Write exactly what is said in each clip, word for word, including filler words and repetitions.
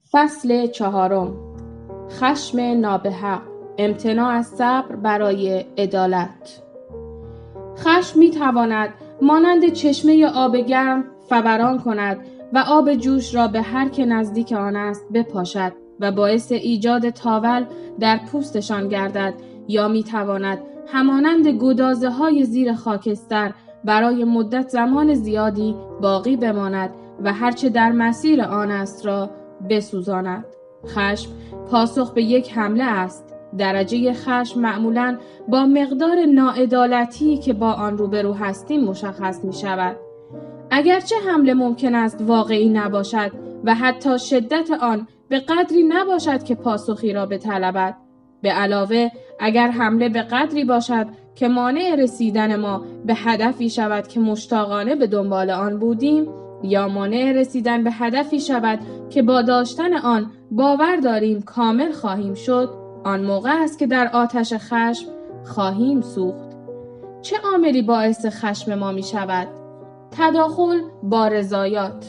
فصل چهارم. خشم نابحق، امتناع از صبر برای عدالت. خشم می تواند مانند چشمه آب گرم فوران کند و آب جوش را به هر که نزدیک آن است بپاشد و باعث ایجاد تاول در پوستشان گردد، یا می تواند همانند گدازه های زیر خاکستر برای مدت زمان زیادی باقی بماند و هرچه در مسیر آن است را بسوزاند. خشم پاسخ به یک حمله است. درجه خشم معمولاً با مقدار ناعدالتی که با آن روبرو هستیم مشخص می شود. اگرچه حمله ممکن است واقعی نباشد و حتی شدت آن به قدری نباشد که پاسخی را بطلبد. به علاوه اگر حمله به قدری باشد که مانع رسیدن ما به هدفی شود که مشتاقانه به دنبال آن بودیم، یا مانع رسیدن به هدفی شود که با داشتن آن باور داریم کامل خواهیم شد، آن موقع است که در آتش خشم خواهیم سوخت. چه عاملی باعث خشم ما می شود؟ تداخل با رضایت.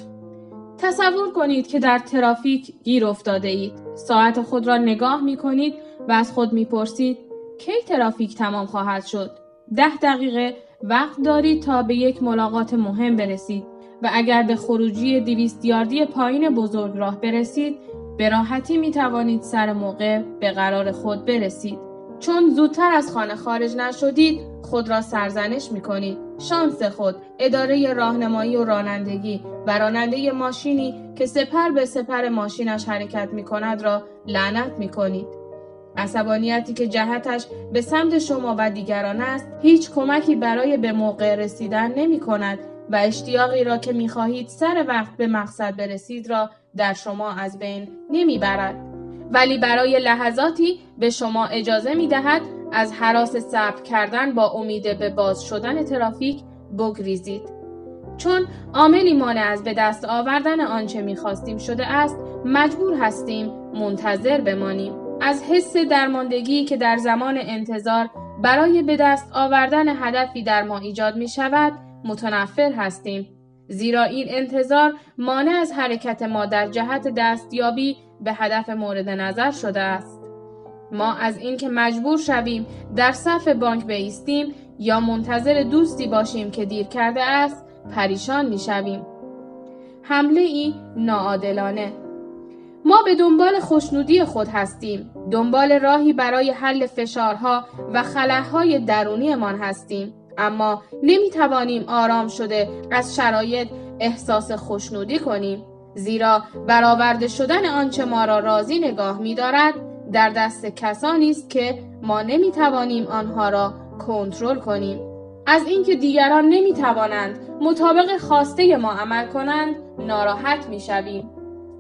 تصور کنید که در ترافیک گیر افتاده اید. ساعت خود را نگاه می کنید و از خود می پرسید کی ترافیک تمام خواهد شد؟ ده دقیقه وقت دارید تا به یک ملاقات مهم برسید و اگر به خروجی دویست یاردی پایین بزرگراه برسید، به راحتی می توانید سر موقع به قرار خود برسید. چون زودتر از خانه خارج نشدید، خود را سرزنش می کنید. شانس خود، اداره راهنمایی و رانندگی و راننده ماشینی که سپر به سپر ماشینش حرکت می کند را لعنت می کنید. عصبانیتی که جهتش به سمت شما و دیگران است، هیچ کمکی برای به موقع رسیدن نمی کند و اشتیاقی را که می خواهید سر وقت به مقصد برسید را در شما از بین نمی برد. ولی برای لحظاتی به شما اجازه می دهد از هراس صبر کردن با امید به باز شدن ترافیک بگریزید. چون عاملی مانع از به دست آوردن آنچه می خواستیم شده است، مجبور هستیم منتظر بمانیم. از حس درماندگی که در زمان انتظار برای به دست آوردن هدفی در ما ایجاد می شود، متنفر هستیم. زیرا این انتظار مانع از حرکت ما در جهت دستیابی به هدف مورد نظر شده است. ما از اینکه مجبور شویم در صف بانک بایستیم یا منتظر دوستی باشیم که دیر کرده است، پریشان می شویم. حمله ای ناعادلانه. ما به دنبال خوشنودی خود هستیم، دنبال راهی برای حل فشارها و خلاهای درونیمان هستیم، اما نمی توانیم آرام شده از شرایط احساس خوشنودی کنیم، زیرا برآورده شدن آنچه ما را راضی نگاه می دارد در دست کسانی است که ما نمی توانیم آنها را کنترل کنیم. از اینکه دیگران نمی توانند مطابق خواسته ما عمل کنند ناراحت می شویم.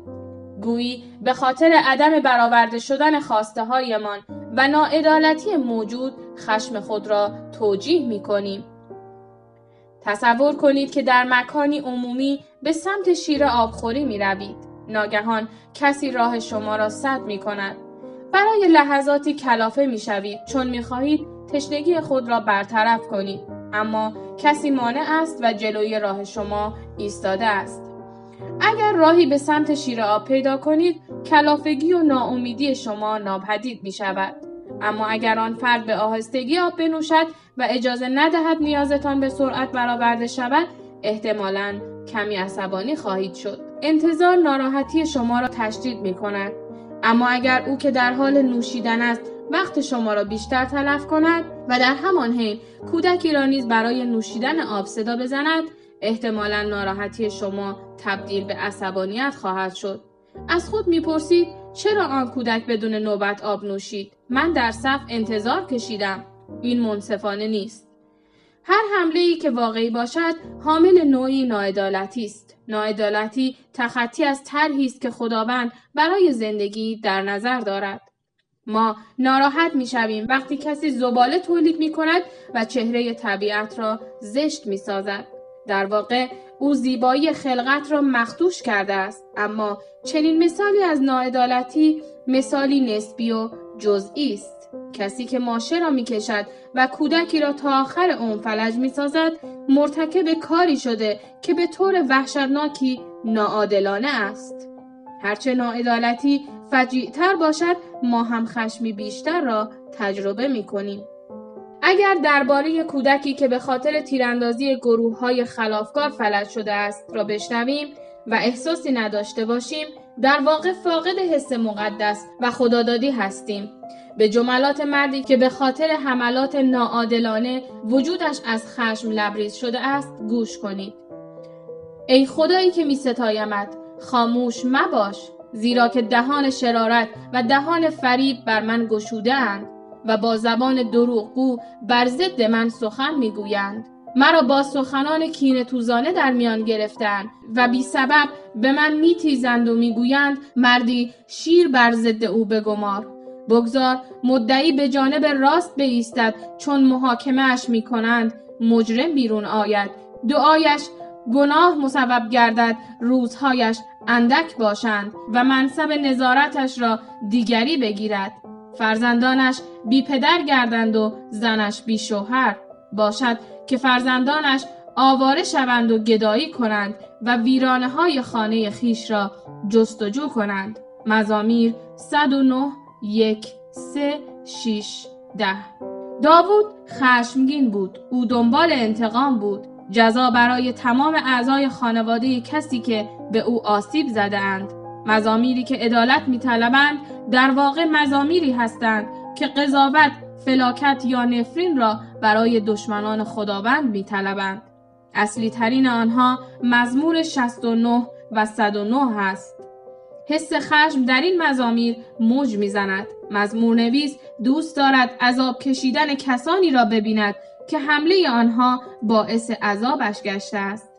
گویی به خاطر عدم برآورده شدن خواسته هایمان و ناعدالتی موجود خشم خود را توجیه می کنیم. تصور کنید که در مکانی عمومی به سمت شیر آبخوری می روید. ناگهان کسی راه شما را سد می کند. برای لحظاتی کلافه می شوید چون می خواهید تشنگی خود را برطرف کنید. اما کسی مانع است و جلوی راه شما ایستاده است. اگر راهی به سمت شیر آب پیدا کنید، کلافگی و ناامیدی شما ناپدید می شود. اما اگر آن فرد به آهستگی آب بنوشد و اجازه ندهد نیازتان به سرعت برآورده شود، احتمالاً کمی عصبانی خواهید شد. انتظار ناراحتی شما را تشدید می کند. اما اگر او که در حال نوشیدن است وقت شما را بیشتر تلف کند و در همان حین کودکی را نیز برای نوشیدن آب صدا بزند، احتمالاً ناراحتی شما تبدیل به عصبانیت خواهد شد. از خود میپرسید چرا آن کودک بدون نوبت آب نوشید؟ من در صف انتظار کشیدم. این منصفانه نیست. هر حمله‌ای که واقعی باشد حامل نوعی ناعدالتی است. ناعدالتی تخطی از طرحی است که خداوند برای زندگی در نظر دارد. ما ناراحت میشویم وقتی کسی زباله تولید میکند و چهره طبیعت را زشت میسازد. در واقع او زیبایی خلقت را مخدوش کرده است، اما چنین مثالی از ناعدالتی مثالی نسبی و جزئی است. کسی که ماشه را میکشد و کودکی را تا آخر عمر فلج میسازد مرتکب کاری شده که به طور وحشتناکی ناعادلانه است. هرچه ناعدالتی فجیع‌تر باشد، ما هم خشمی بیشتر را تجربه می‌کنیم. اگر درباره کودکی که به خاطر تیراندازی گروه‌های خلافکار فلج شده است را بشنویم و احساسی نداشته باشیم، در واقع فاقد حس مقدس و خدادادی هستیم. به جملات مردی که به خاطر حملات ناعادلانه وجودش از خشم لبریز شده است گوش کنید. ای خدایی که می ستایمت، خاموش مباش، زیرا که دهان شرارت و دهان فریب بر من گشوده اند و با زبان دروغگو بر ضد من سخن می گویند. مرا با سخنان کینه توزانه در میان گرفتند و بی سبب به من می تیزند و می گویند مردی شیر بر ضد او بگمار. بگذار مدعی به جانب راست بایستد، چون محاکمه اش می کنند مجرم بیرون آید. دعایش گناه مسبب گردد، روزهایش اندک باشند و منصب نظارتش را دیگری بگیرد. فرزندانش بی پدر گردند و زنش بی شوهر. باشد که فرزندانش آواره شوند و گدایی کنند و ویرانه های خانه خیش را جستجو کنند. مزامیر صد و نه یک سه شش ده. داوود خشمگین بود. او دنبال انتقام بود. جزا برای تمام اعضای خانواده کسی که به او آسیب زده اند. مزامیری که عدالت می‌طلبند در واقع مزامیری هستند که قضاوت، فلاکت یا نفرین را برای دشمنان خداوند می‌طلبند. اصلی ترین آنها مزمور شصت و نه و صد و نه هست. حس خشم در این مزامیر موج می‌زند. مزمور نویس دوست دارد عذاب کشیدن کسانی را ببیند که حمله آنها باعث عذابش گشته است.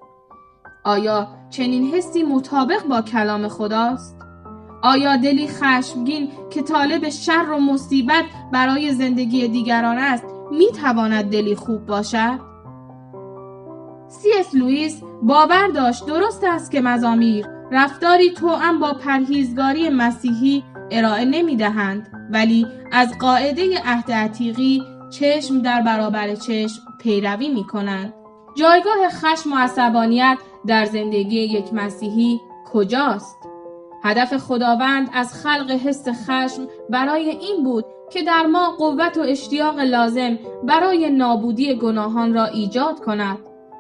آیا چنین حسی مطابق با کلام خداست؟ آیا دلی خشمگین که طالب شر و مصیبت برای زندگی دیگران است میتواند دلی خوب باشد؟ سی اس لوئیس باور داشت درست است که مزامیر رفتاری توأم با پرهیزگاری مسیحی ارائه نمیدهند، ولی از قاعده عهد عتیقی چشم در برابر چشم پیروی می کنند. جایگاه خشم و عصبانیت در زندگی یک مسیحی کجاست؟ هدف خداوند از خلق حس خشم برای این بود که در ما قوت و اشتیاق لازم برای نابودی گناهان را ایجاد کند.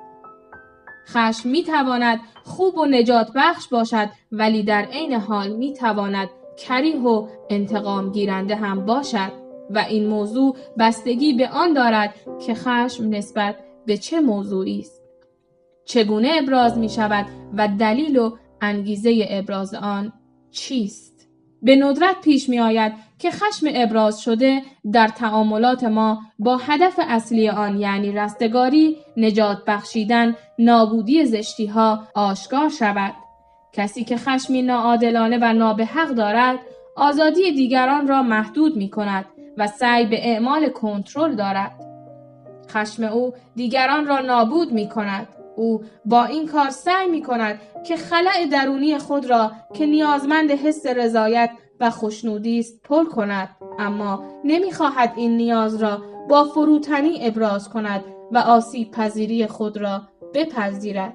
خشم می تواند خوب و نجات بخش باشد، ولی در عین حال می تواند کریه و انتقام گیرنده هم باشد و این موضوع بستگی به آن دارد که خشم نسبت به چه موضوعی است، چگونه ابراز می شود و دلیل و انگیزه ابراز آن چیست. به ندرت پیش می آید که خشم ابراز شده در تعاملات ما با هدف اصلی آن یعنی رستگاری، نجات بخشیدن، نابودی زشتی ها آشکار شود. کسی که خشمی ناعادلانه و نابحق دارد، آزادی دیگران را محدود می کند و سعی به اعمال کنترل دارد. خشم او دیگران را نابود می کند. او با این کار سعی می کند که خلأ درونی خود را که نیازمند حس رضایت و خوشنودی است پر کند، اما نمی خواهد این نیاز را با فروتنی ابراز کند و آسیب پذیری خود را بپذیرد.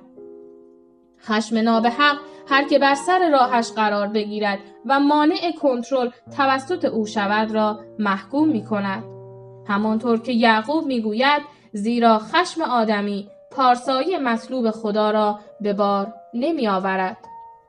خشم نابحق هر که بر سر راهش قرار بگیرد و مانع کنترل توسط او شود را محکوم می کند. همانطور که یعقوب می گوید زیرا خشم آدمی پارسایی مطلوب خدا را به بار نمی آورد.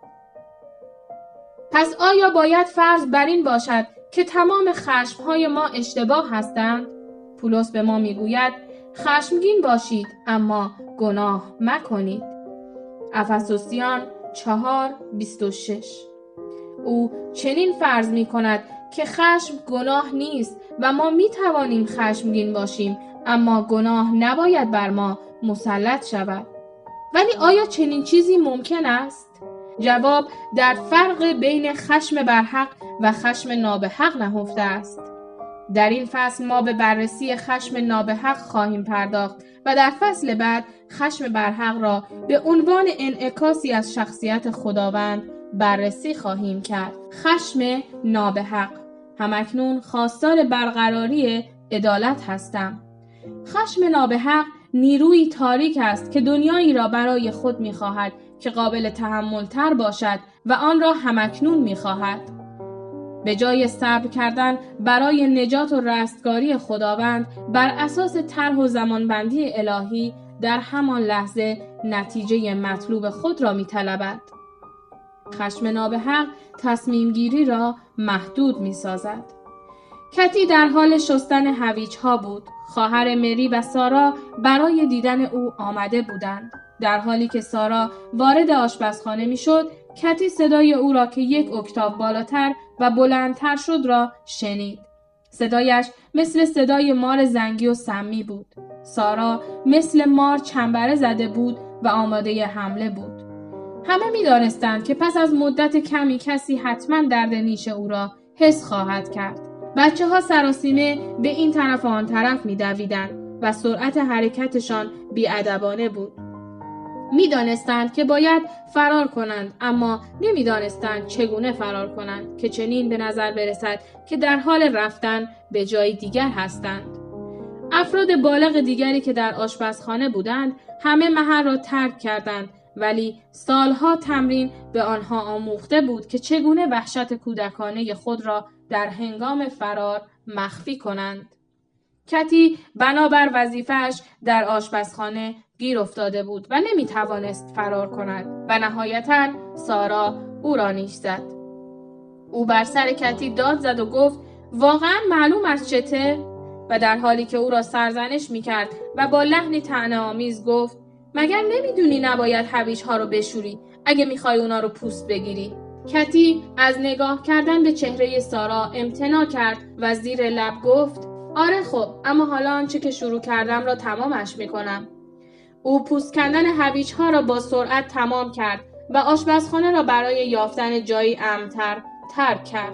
پس آیا باید فرض بر این باشد که تمام خشمهای ما اشتباه هستند؟ پولس به ما می گوید خشمگین باشید اما گناه مکنید. افسوسیان چهار بیست و شش. او چنین فرض می کند که خشم گناه نیست و ما می توانیم خشمگین باشیم، اما گناه نباید بر ما مسلط شود. ولی آیا چنین چیزی ممکن است؟ جواب در فرق بین خشم برحق و خشم نابحق نهفته است. در این فصل ما به بررسی خشم نابحق خواهیم پرداخت و در فصل بعد خشم برحق را به عنوان انعکاسی از شخصیت خداوند بررسی خواهیم کرد. خشم نابحق. همکنون خواستار برقراری عدالت هستم. خشم نابحق نیروی تاریک است که دنیایی را برای خود می‌خواهد که قابل تحمل تر باشد و آن را همکنون می خواهد. به جای صبر کردن برای نجات و رستگاری خداوند بر اساس طرح و زمانبندی الهی در همان لحظه نتیجه مطلوب خود را می طلبد. خشم نابحق تصمیم گیری را محدود می سازد. کتی در حال شستن هویج ها بود. خواهر مری و سارا برای دیدن او آمده بودند. در حالی که سارا وارد آشپزخانه می شد، کتی صدای او را که یک اکتاو بالاتر و بلندتر شد را شنید. صدایش مثل صدای مار زنگی و سمی بود. سارا مثل مار چنبره زده بود و آماده حمله بود. همه می دانستند که پس از مدت کمی کسی حتما درد نیش او را حس خواهد کرد. بچه ها سراسیمه به این طرف و آن طرف می دویدند و سرعت حرکتشان بی‌ادبانه بود. می دانستند که باید فرار کنند، اما نمی دانستند چگونه فرار کنند که چنین به نظر برسد که در حال رفتن به جای دیگر هستند. افراد بالغ دیگری که در آشپزخانه بودند همه محل را ترک کردند، ولی سالها تمرین به آنها آموخته بود که چگونه وحشت کودکانه خود را در هنگام فرار مخفی کنند. کتی بنابر وظیفه‌اش در آشپزخانه گیر افتاده بود و نمی توانست فرار کند و نهایتاً سارا او را نیش زد. او بر سر کتی داد زد و گفت واقعاً معلوم است چته؟ و در حالی که او را سرزنش می کرد و با لحنی طعنه‌آمیز گفت مگر نمیدونی نباید هویج ها رو بشوری اگه میخوای اونا رو پوست بگیری؟ کتی از نگاه کردن به چهره سارا امتناع کرد و زیر لب گفت آره خب، اما حالا آنچه که شروع کردم را تمامش میکنم. او پوست کندن هویج ها را با سرعت تمام کرد و آشپزخانه را برای یافتن جایی امن‌تر ترک کرد.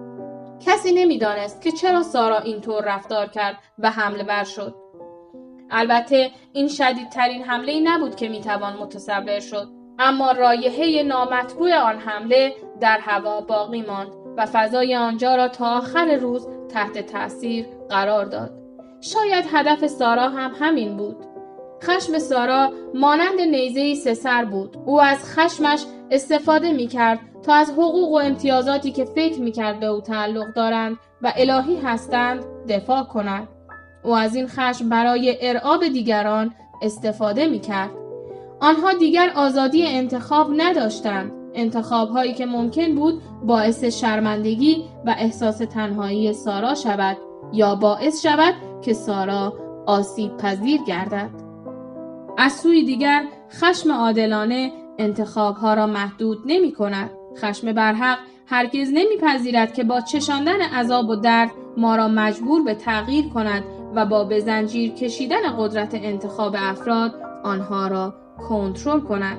کسی نمیدانست که چرا سارا اینطور رفتار کرد و حمله ور شد. البته این شدیدترین حمله‌ای نبود که میتوان متصور شد، اما رایحه نامطبوع آن حمله در هوا باقی ماند و فضای آنجا را تا آخر روز تحت تأثیر قرار داد. شاید هدف سارا هم همین بود. خشم سارا مانند نیزه‌ای سه سر بود. او از خشمش استفاده می‌کرد تا از حقوق و امتیازاتی که فکر می‌کرد به او تعلق دارند و الهی هستند دفاع کند. او از این خشم برای ارعاب دیگران استفاده می‌کرد. آنها دیگر آزادی انتخاب نداشتند. انتخاب‌هایی که ممکن بود باعث شرمندگی و احساس تنهایی سارا شود یا باعث شود که سارا آسیب پذیر گردد. از سوی دیگر خشم عادلانه انتخاب‌ها را محدود نمی‌کند. خشم برحق هرگز نمی‌پذیرد که با چشاندن عذاب و درد ما را مجبور به تغییر کند و با به زنجیر کشیدن قدرت انتخاب افراد آنها را کنترل کند.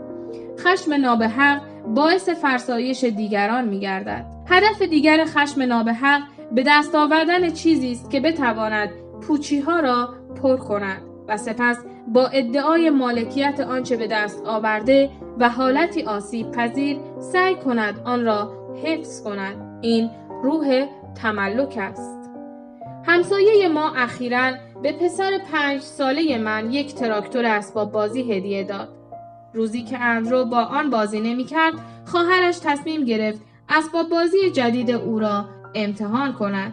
خشم نابحق باعث فرسایش دیگران می‌گردد. هدف دیگر خشم نابحق به دست آوردن چیزی است که بتواند پوچی‌ها را پر کند و سپس با ادعای مالکیت آنچه به دست آورده و حالتی آسیب پذیر سعی کند آن را حفظ کند. این روح تملک است. همسایه ما اخیراً به پسر پنج ساله من یک تراکتور اسباب بازی هدیه داد. روزی که اندرو با آن بازی نمی کرد، خواهرش تصمیم گرفت اسباب بازی جدید او را امتحان کند.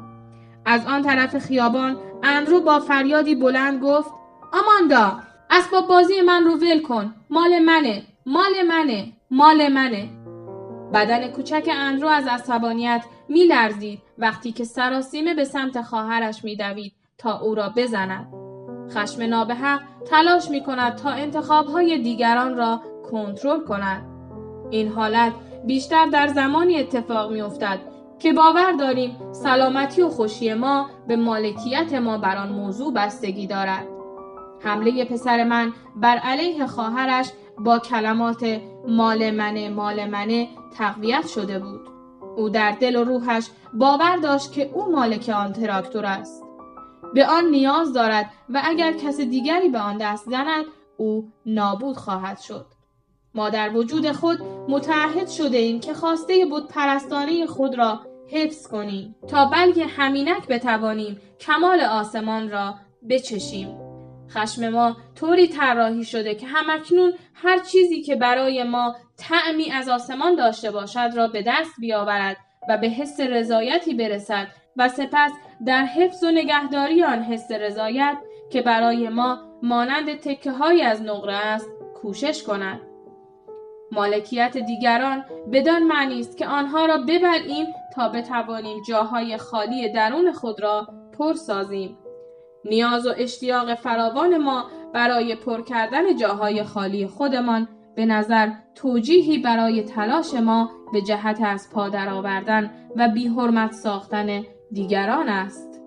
از آن طرف خیابان اندرو با فریادی بلند گفت آماندا، اسباب بازی من رو ول کن، مال منه، مال منه، مال منه. بدن کوچک اندرو از عصبانیت می لرزید وقتی که سراسیمه به سمت خواهرش می دوید تا او را بزند. خشم نابحق تلاش می کند تا انتخاب‌های دیگران را کنترل کند. این حالت بیشتر در زمانی اتفاق می افتد که باور داریم سلامتی و خوشی ما به مالکیت ما بر آن موضوع بستگی دارد. حمله پسر من بر علیه خواهرش با کلمات مال منه مال منه تقویت شده بود. او در دل و روحش باور داشت که او مالک آن تراکتور است. به آن نیاز دارد و اگر کس دیگری به آن دست زند او نابود خواهد شد. ما در وجود خود متعهد شده ایم که خواسته بت پرستانه خود را حفظ کنیم تا بلکه همینک بتوانیم کمال آسمان را بچشیم. خشم ما طوری طراحی شده که همکنون هر چیزی که برای ما طعمی از آسمان داشته باشد را به دست بیاورد و به حس رضایتی برسد و سپس در حفظ و نگهداری آن حس رضایت که برای ما مانند تکه های از نقره است کوشش کند. مالکیت دیگران بدان معنی است که آنها را ببلعیم تا بتوانیم جاهای خالی درون خود را پر سازیم. نیاز و اشتیاق فراوان ما برای پر کردن جاهای خالی خودمان به نظر توجیهی برای تلاش ما به جهت از پا درآوردن و بی‌حرمت ساختن دیگران است.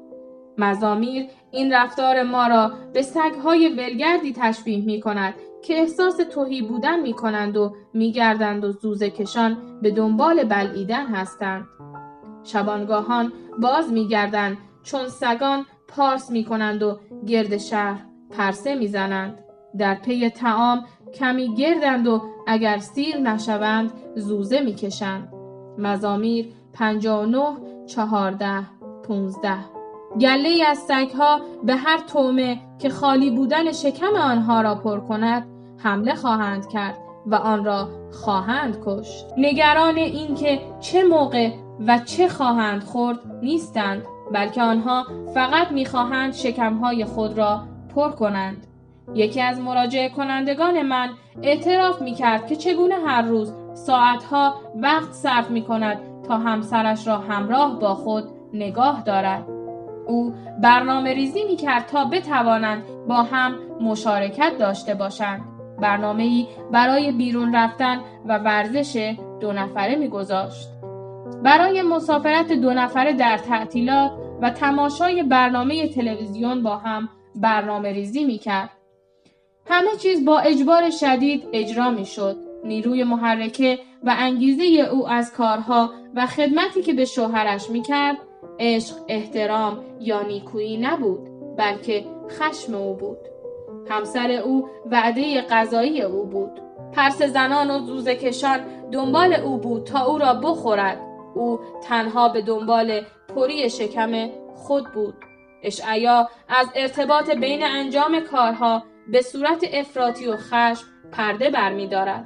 مزامیر این رفتار ما را به سگ‌های ولگردی تشبیه می‌کند که احساس تهی بودن می‌کنند و می‌گردند و زوزه کشان به دنبال بلعیدن هستند. شبانگاهان باز می‌گردند چون سگان پارس می‌کنند و گرد شهر پرسه می‌زنند. در پی طعام کمی گردند و اگر سیر نشوند زوزه می‌کشند. مزامیر پنجاه و نه، چهارده، پانزده. گله‌ای از سگ‌ها به هر طعمه که خالی بودن شکم آنها را پر کند حمله خواهند کرد و آن را خواهند کشت. نگران این که چه موقع و چه خواهند خورد نیستند، بلکه آنها فقط می‌خواهند شکم‌های خود را پر کنند. یکی از مراجعه کنندگان من اعتراف می‌کرد که چگونه هر روز ساعتها وقت صرف می‌کند تا همسرش را همراه با خود نگاه دارد. او برنامه ریزی می کرد تا بتوانند با هم مشارکت داشته باشند. برنامه‌ای برای بیرون رفتن و ورزش دو نفره می گذاشت. برای مسافرت دو نفره در تعطیلات و تماشای برنامه تلویزیون با هم برنامه ریزی می کرد. همه چیز با اجبار شدید اجرا می شد. نیروی محرکه و انگیزه او از کارها و خدمتی که به شوهرش می کرد عشق، احترام یا نیکویی نبود، بلکه خشم او بود. همسر او وعده غذایی او بود. پرس زنان و زوزه کشان دنبال او بود تا او را بخورد. او تنها به دنبال پری شکم خود بود. اشعیا از ارتباط بین انجام کارها به صورت افراطی و خشم پرده برمی دارد.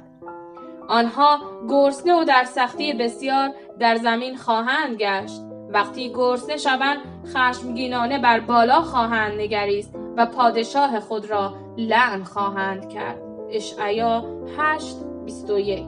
آنها گرسنه و در سختی بسیار در زمین خواهند گشت. وقتی گرسنه شوند خشمگینانه بر بالا خواهند نگریست و پادشاه خود را لعن خواهند کرد. اشعیا هشت بیست و یک.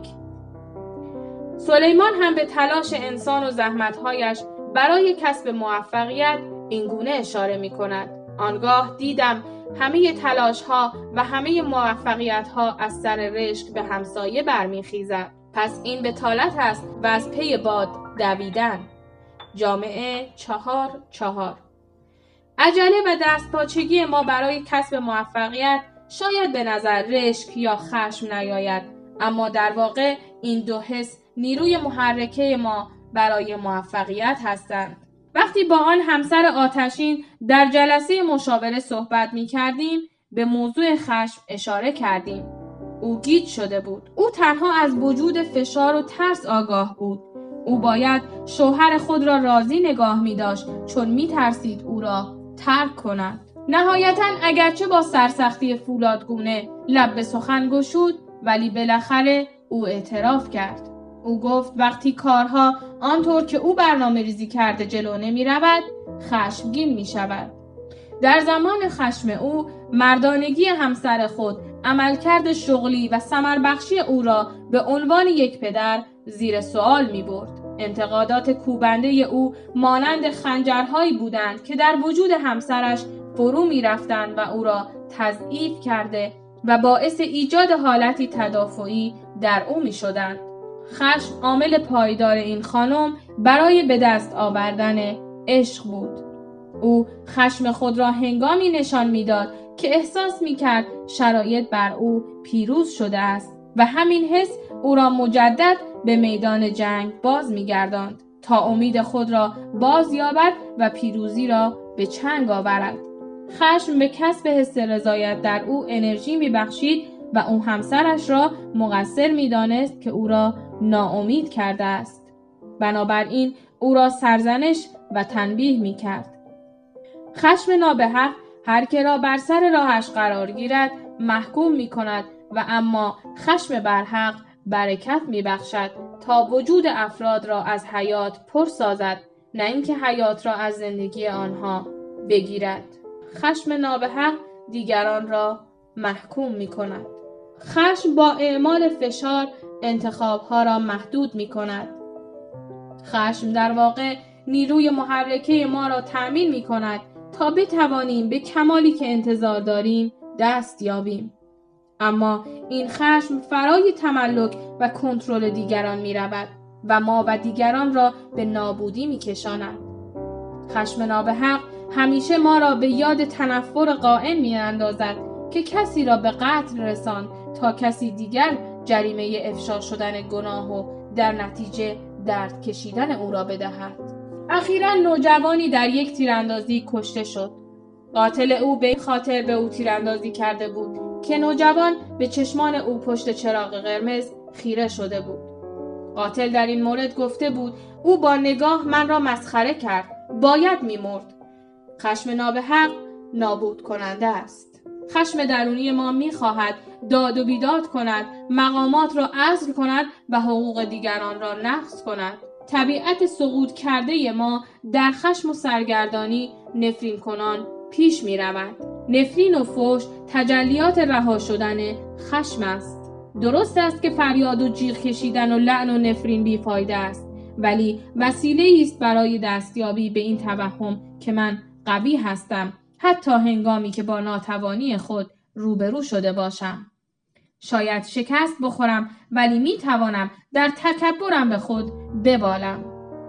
سلیمان هم به تلاش انسان و زحمتهایش برای کسب موفقیت اینگونه اشاره می کند. آنگاه دیدم همه تلاشها و همه موفقیتها از سر رشک به همسایه برمیخیزد. پس این بطالت است و از پی باد دویدن. جامعه چهار چهار. عجله و دستپاچگی ما برای کسب موفقیت شاید به نظر رشک یا خشم نیاید، اما در واقع این دو حس نیروی محرکه ما برای موفقیت هستند. وقتی با آن همسر آتشین در جلسه مشاوره صحبت می کردیم به موضوع خشم اشاره کردیم. او گیج شده بود. او تنها از وجود فشار و ترس آگاه بود. او باید شوهر خود را راضی نگاه می داشت چون می ترسید او را ترک کند. نهایتاً اگرچه با سرسختی فولادگونه لب به سخن گشود ولی بالاخره او اعتراف کرد. او گفت وقتی کارها آنطور که او برنامه ریزی کرده جلو نمی رود خشمگین می شود. در زمان خشم او مردانگی همسر خود، عملکرد شغلی و ثمربخشی او را به عنوان یک پدر زیر سوال می برد. انتقادات کوبنده او مانند خنجرهایی بودند که در وجود همسرش فرو می رفتند و او را تضعیف کرده و باعث ایجاد حالتی تدافعی در او می شدند. خشم عامل پایدار این خانم برای به دست آوردن عشق بود. او خشم خود را هنگامی نشان میداد که احساس میکرد شرایط بر او پیروز شده است و همین حس او را مجدد به میدان جنگ باز میگرداند تا امید خود را باز یابد و پیروزی را به چنگ آورد. خشم به کسب حس رضایت در او انرژی میبخشید و او همسرش را مقصر میدانست که او را ناامید کرده است. بنابراین او را سرزنش و تنبیه میکرد. خشم نابحق هر که را بر سر راهش قرار گیرد محکوم می کند و اما خشم برحق برکت می بخشد تا وجود افراد را از حیات پر سازد، نه اینکه حیات را از زندگی آنها بگیرد. خشم نابحق دیگران را محکوم می کند. خشم با اعمال فشار انتخابها را محدود می کند. خشم در واقع نیروی محرکه ما را تأمین می کند تا بتوانیم به کمالی که انتظار داریم دست یابیم. اما این خشم فرای تملک و کنترل دیگران می رود و ما و دیگران را به نابودی می کشاند. خشم نابحق همیشه ما را به یاد تنفر قائم می اندازد که کسی را به قتل رساند تا کسی دیگر جریمه افشا شدن گناه و در نتیجه درد کشیدن او را بدهد. اخیراً نوجوانی در یک تیراندازی کشته شد. قاتل او به این خاطر به او تیراندازی کرده بود که نوجوان به چشمان او پشت چراغ قرمز خیره شده بود. قاتل در این مورد گفته بود او با نگاه من را مسخره کرد، باید می‌مرد. خشم نابحق نابود کننده است. خشم درونی ما می‌خواهد داد و بیداد کند، مقامات را عزل کند و حقوق دیگران را نقض کند. طبیعت سقوط کرده ما در خشم و سرگردانی نفرین کنان پیش می رود. نفرین و فحش تجلیات رها شدن خشم است. درست است که فریاد و جیغ کشیدن و لعن و نفرین بیفایده است، ولی وسیله است برای دستیابی به این توهم که من قوی هستم، حتی هنگامی که با ناتوانی خود روبرو شده باشم. شاید شکست بخورم ولی می توانم در تکبرم به خود ببالم.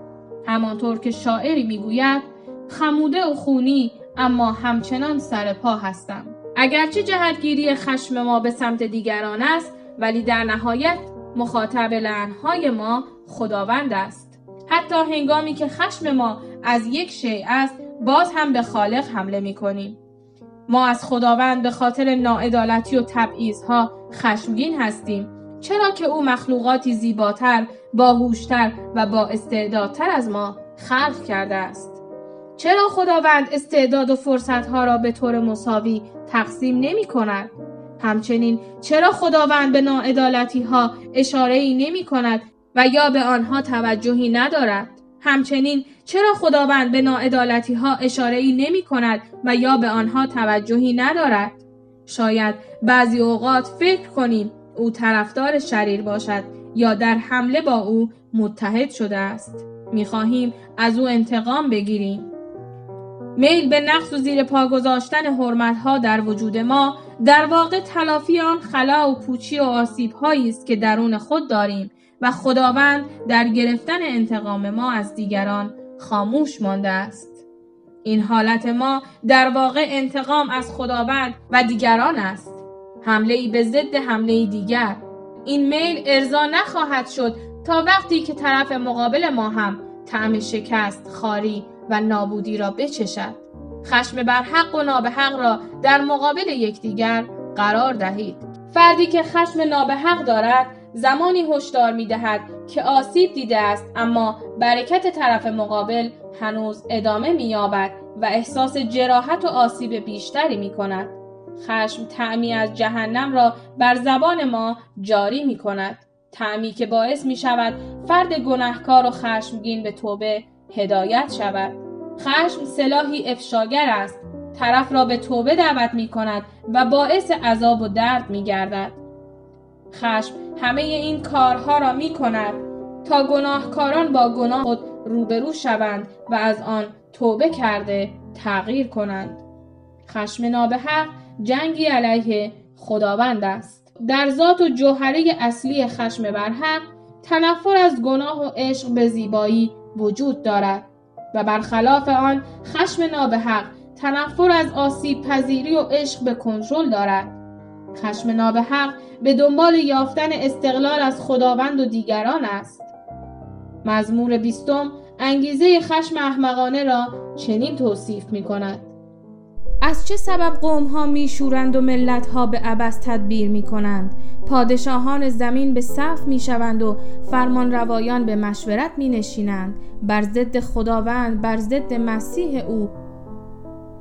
همانطور که شاعری می گوید خموده و خونی اما همچنان سر پا هستم. اگرچه جهتگیری خشم ما به سمت دیگران است، ولی در نهایت مخاطب لعنهای ما خداوند است. حتی هنگامی که خشم ما از یک شیء است، باز هم به خالق حمله می کنیم. ما از خداوند به خاطر ناعدالتی و تبعیضها خشمگین هستیم، چرا که او مخلوقاتی زیباتر، باهوشتر و با استعدادتر از ما خلق کرده است. چرا خداوند استعداد و فرصتها را به طور مساوی تقسیم نمی کند؟ همچنین چرا خداوند به ناعدالتیها اشاره‌ای نمی کند و یا به آنها توجهی ندارد؟ همچنین چرا خداوند به ناعدالتیها اشاره‌ای نمی کند و یا به آنها توجهی ندارد؟ شاید بعضی اوقات فکر کنیم او طرفدار شریر باشد یا در حمله با او متحد شده است. می‌خواهیم از او انتقام بگیریم. میل به نقص و زیر پا گذاشتن حرمت‌ها در وجود ما در واقع تلافی آن خلا و پوچی و آسیب‌هایی است که درون خود داریم و خداوند در گرفتن انتقام ما از دیگران خاموش مانده است. این حالت ما در واقع انتقام از خداوند و دیگران است. حمله‌ای به ضد حمله دیگر. این میل ارضا نخواهد شد تا وقتی که طرف مقابل ما هم طعم شکست، خاری و نابودی را بچشد. خشم بر حق و نابحق را در مقابل یکدیگر قرار دهید. فردی که خشم نابحق دارد زمانی هشدار می‌دهد که آسیب دیده است، اما برکت طرف مقابل هنوز ادامه می‌یابد و احساس جراحت و آسیب بیشتری می‌کند. خشم طعمی از جهنم را بر زبان ما جاری می‌کند، طعمی که باعث می‌شود فرد گناهکار و خشمگین به توبه هدایت شود. خشم سلاحی افشاگر است، طرف را به توبه دعوت می‌کند و باعث عذاب و درد می‌گردد. خشم همه این کارها را می‌کند تا گناهکاران با گناه خود روبرو شوند و از آن توبه کرده تغییر کنند. خشم نابحق جنگی علیه خداوند است. در ذات و جوهره اصلی خشم برحق تنفر از گناه و عشق به زیبایی وجود دارد و برخلاف آن خشم نابحق تنفر از آسیب پذیری و عشق به کنترل دارد. خشم نابحق به دنبال یافتن استقلال از خداوند و دیگران است. مزمور بیستم انگیزه خشم احمقانه را چنین توصیف می کند: از چه سبب قوم‌ها می‌شورند و ملت‌ها به عبث تدبیر می‌کنند؟ پادشاهان زمین به صف می‌شوند و فرمان روایان به مشورت می‌نشینند. بر ضد خداوند، بر ضد مسیح او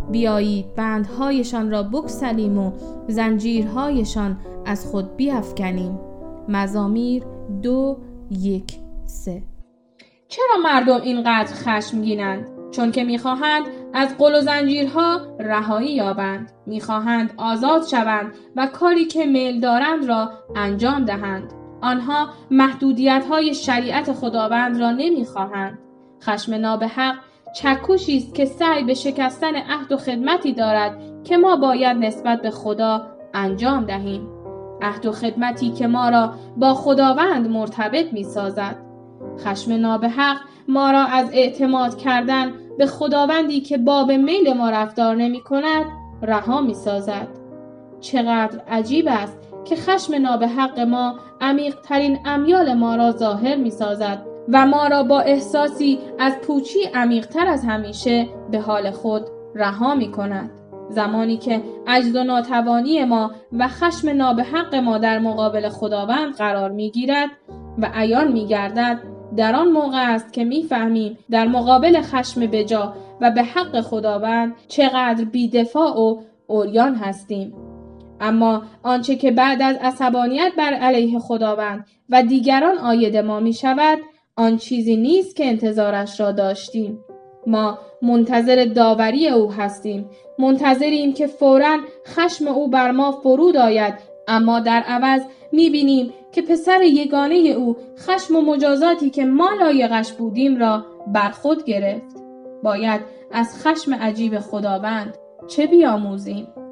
بیایید بندهایشان را بگسلیم و زنجیرهایشان از خود بیفکنیم. مزامیر دو یک سه. چرا مردم اینقدر خشمگینند؟ چون که میخواهند از غل و زنجیرها رهایی یابند، میخواهند آزاد شوند و کاری که میل دارند را انجام دهند. آنها محدودیت‌های شریعت خداوند را نمیخواهند. خشم نابحق چکشی است که سعی به شکستن عهد و خدمتی دارد که ما باید نسبت به خدا انجام دهیم. عهد و خدمتی که ما را با خداوند مرتبط می‌سازد. خشم نابحق ما را از اعتماد کردن به خداوندی که باب میل ما رفتار نمی‌کند رها می‌سازد. چقدر عجیب است که خشم نابحق ما عمیق‌ترین امیال ما را ظاهر می‌سازد و ما را با احساسی از پوچی عمیق‌تر از همیشه به حال خود رها می‌کند. زمانی که عجز و ناتوانی ما و خشم نابحق ما در مقابل خداوند قرار می‌گیرد و عیان می‌گردد، در آن موقع است که می‌فهمیم در مقابل خشم بجا و به حق خداوند چقدر بی‌دفاع و عریان هستیم. اما آنچه که بعد از عصبانیت بر علیه خداوند و دیگران عاید ما می‌شود، آن چیزی نیست که انتظارش را داشتیم. ما منتظر داوری او هستیم، منتظریم که فوراً خشم او بر ما فرود آید، اما در عوض می‌بینیم که پسر یگانه او خشم و مجازاتی که ما لایقش بودیم را بر خود گرفت. باید از خشم عجیب خداوند چه بیاموزیم؟